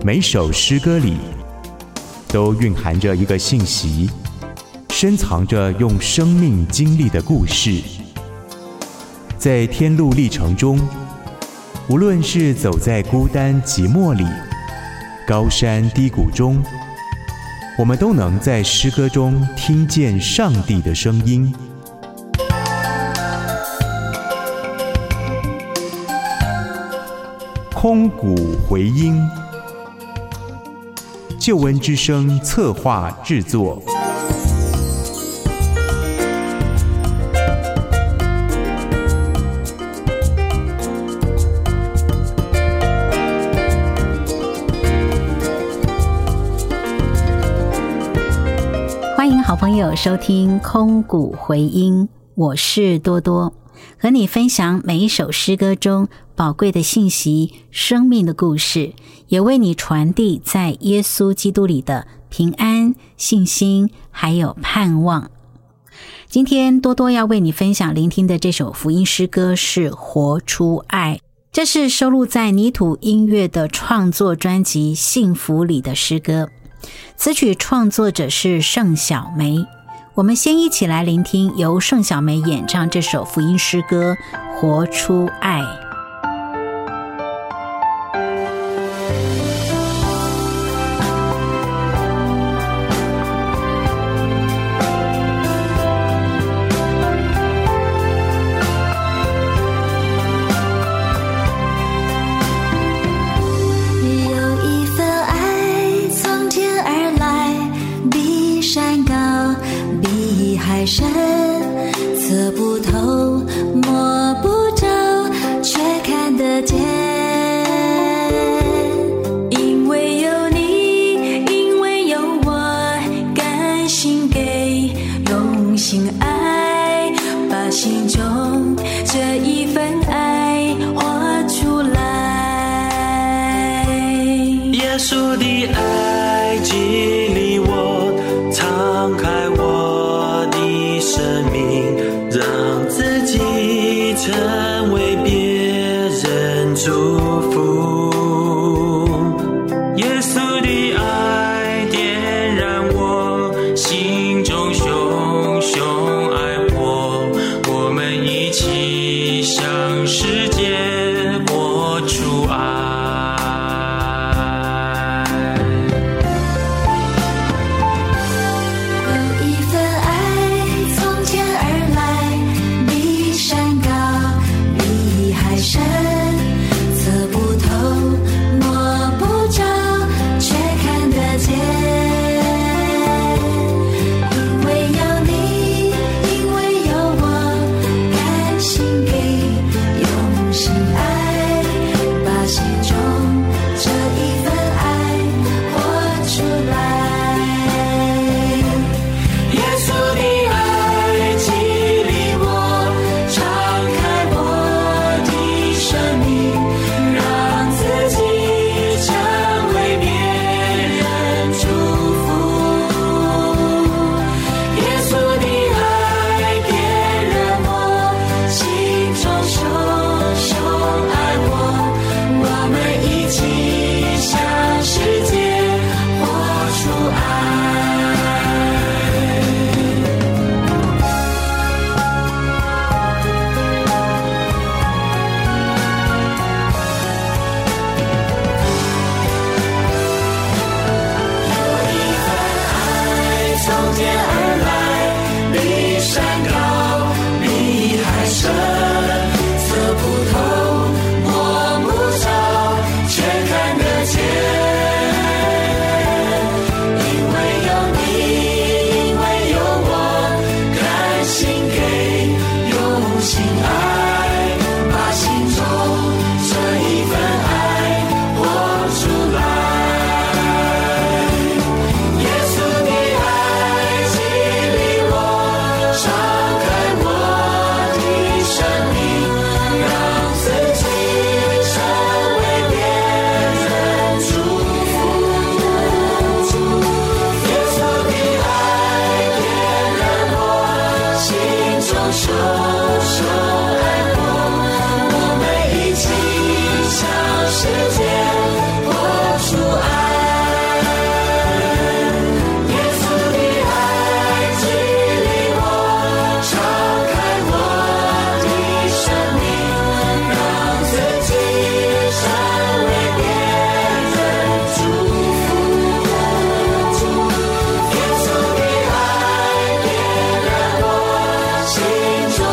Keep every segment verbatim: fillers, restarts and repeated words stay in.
每首诗歌里都蕴含着一个信息，深藏着用生命经历的故事。在天路历程中，无论是走在孤单寂寞里，高山低谷中，我们都能在诗歌中听见上帝的声音。空谷回音，救恩之声策划制作。 欢迎好朋友收听空谷回音，我是多多，和你分享每一首诗歌中宝贵的信息、生命的故事，也为你传递在耶稣基督里的平安、信心还有盼望。今天多多要为你分享聆听的这首福音诗歌是活出爱，这是收录在泥土音乐的创作专辑《幸福》里的诗歌。词曲创作者是盛小梅。我们先一起来聆听由盛小梅演唱这首福音诗歌《活出爱》。 深测不透摸不着却看得见，因为有你，因为有我，甘心给用心爱，把心中这一份爱活出来。 耶稣的爱激励我，敞开我生命，让自己成为别人祝福。耶稣的爱点燃我心中熊熊爱火，我们一起向世界活出爱。 世界活出爱。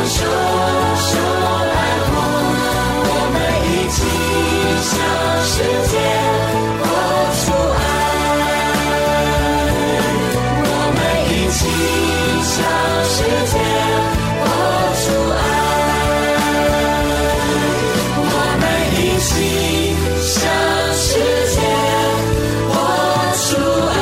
熊熊爱火，我们一起向世界活出爱，我们一起向世界活出爱，我们一起向世界活出爱。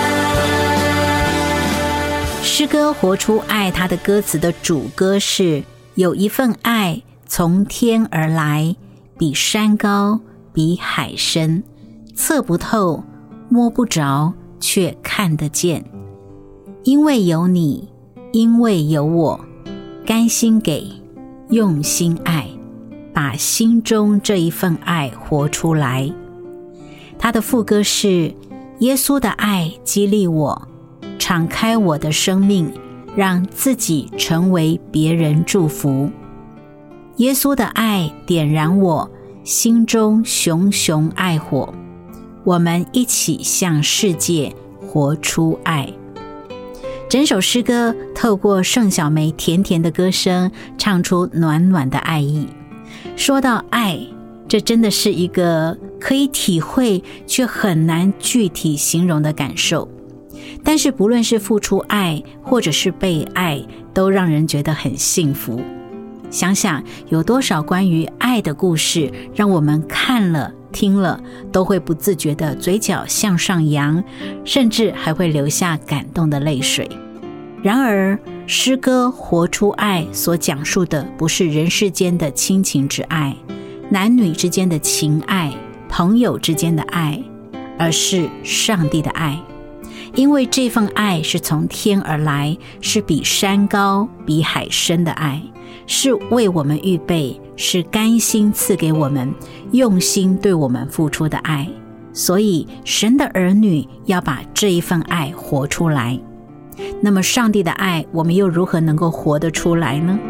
诗歌活出爱，它的歌词的主歌是：有一份爱从天而来，比山高，比海深，测不透，摸不着，却看得见。因为有你，因为有我，甘心给，用心爱，把心中这一份爱活出来。他的副歌是：耶稣的爱激励我，敞开我的生命，让自己成为别人祝福。耶稣的爱点燃我心中熊熊爱火，我们一起向世界活出爱。整首诗歌透过盛小梅甜甜的歌声，唱出暖暖的爱意。说到爱，这真的是一个可以体会却很难具体形容的感受。但是不论是付出爱或者是被爱，都让人觉得很幸福。想想有多少关于爱的故事，让我们看了听了都会不自觉的嘴角向上扬，甚至还会流下感动的泪水。然而诗歌活出爱所讲述的不是人世间的亲情之爱，男女之间的情爱，朋友之间的爱，而是上帝的爱。因为这份爱是从天而来，是比山高比海深的爱，是为我们预备，是甘心赐给我们，用心对我们付出的爱。所以神的儿女要把这一份爱活出来。那么上帝的爱，我们又如何能够活得出来呢？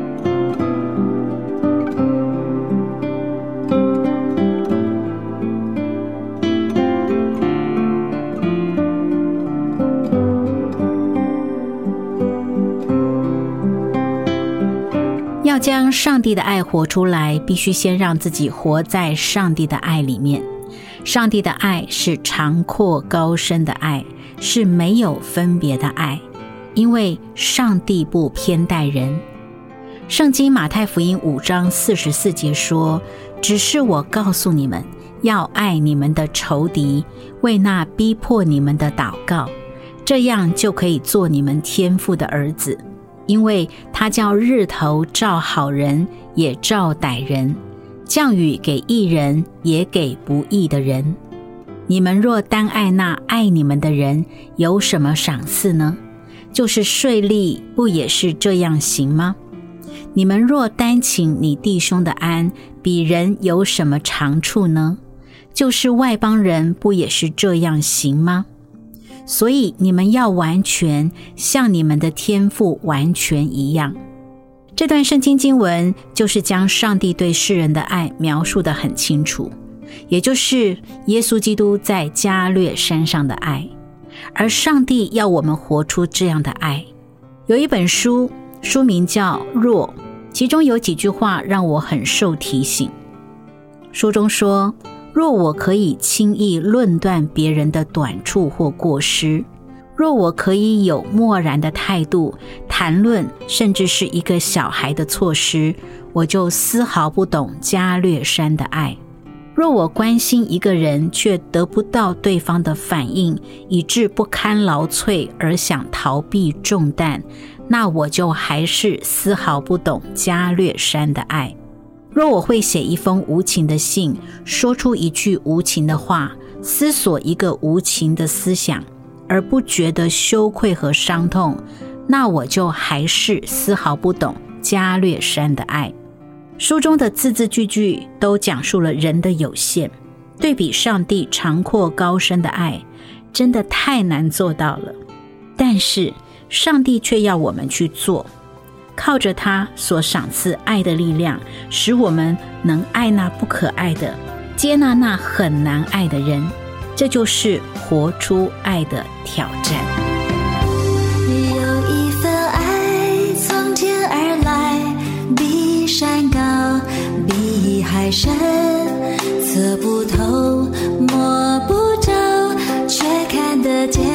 要将上帝的爱活出来，必须先让自己活在上帝的爱里面。上帝的爱是长阔高深的爱，是没有分别的爱，因为上帝不偏待人。圣经马太福音五章四十四节说：只是我告诉你们，要爱你们的仇敌，为那逼迫你们的祷告，这样就可以做你们天父的儿子。因为他叫日头照好人，也照歹人，降雨给义人，也给不义的人。你们若单爱那爱你们的人，有什么赏赐呢？就是税吏不也是这样行吗？你们若单请你弟兄的安，比人有什么长处呢？就是外邦人不也是这样行吗？所以你们要完全，像你们的天父完全一样。这段圣经经文就是将上帝对世人的爱描述得很清楚，也就是耶稣基督在加略山上的爱。而上帝要我们活出这样的爱。有一本书，书名叫《若》，其中有几句话让我很受提醒。书中说：若我可以轻易论断别人的短处或过失，若我可以有漠然的态度谈论甚至是一个小孩的错失，我就丝毫不懂加略山的爱。若我关心一个人却得不到对方的反应，以致不堪劳瘁而想逃避重担，那我就还是丝毫不懂加略山的爱。若我会写一封无情的信，说出一句无情的话，思索一个无情的思想，而不觉得羞愧和伤痛，那我就还是丝毫不懂加略山的爱。书中的字字句句都讲述了人的有限，对比上帝长阔高深的爱，真的太难做到了。但是上帝却要我们去做，靠着他所赏赐爱的力量，使我们能爱那不可爱的，接纳那很难爱的人，这就是活出爱的挑战。 有一份爱从天而来， 海深，测不透，摸不着，却看得见。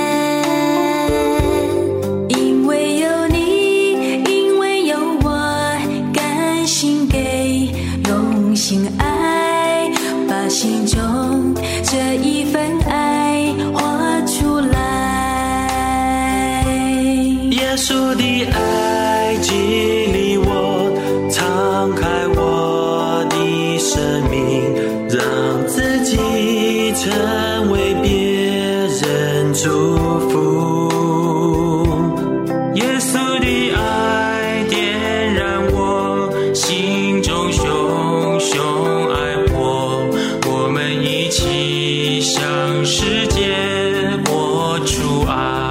因为有你，因为有我，甘心给，用心爱，把心中这一份爱活出来。 耶稣的爱激励我，敞开我的生命，让自己成为别人祝福。耶稣的爱点燃我心中熊熊爱火，我们一起向世界播出爱。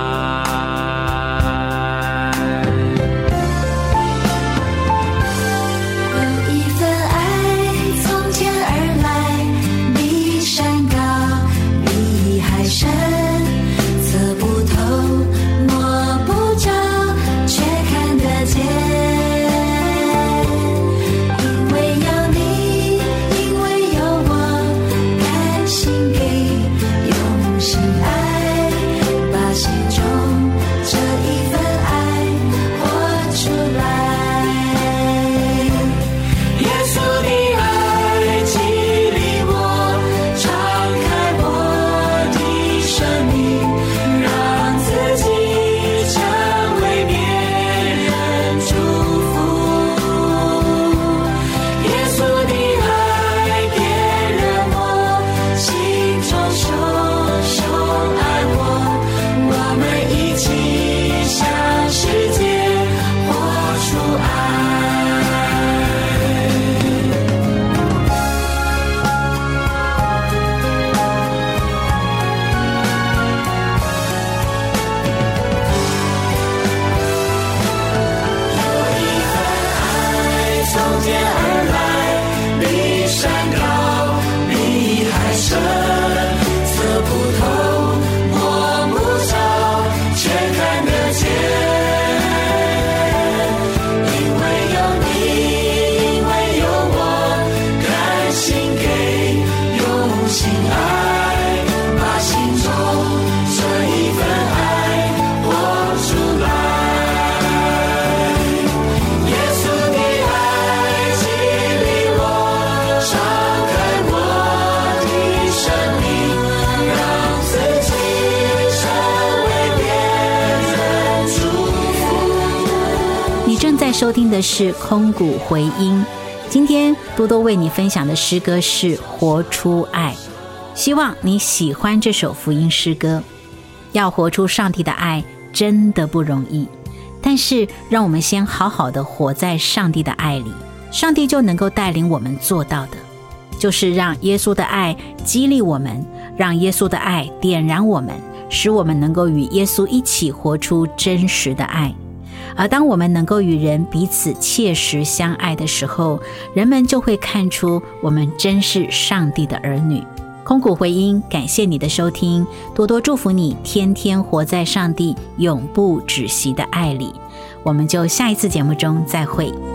收听的是空谷回音，今天多多为你分享的诗歌是活出爱，希望你喜欢这首福音诗歌。要活出上帝的爱真的不容易，但是让我们先好好的活在上帝的爱里，上帝就能够带领我们做到的，就是让耶稣的爱激励我们，让耶稣的爱点燃我们，使我们能够与耶稣一起活出真实的爱。而当我们能够与人彼此切实相爱的时候，人们就会看出我们真是上帝的儿女。空谷回音，感谢你的收听，多多祝福你天天活在上帝永不止息的爱里。我们就下一次节目中再会。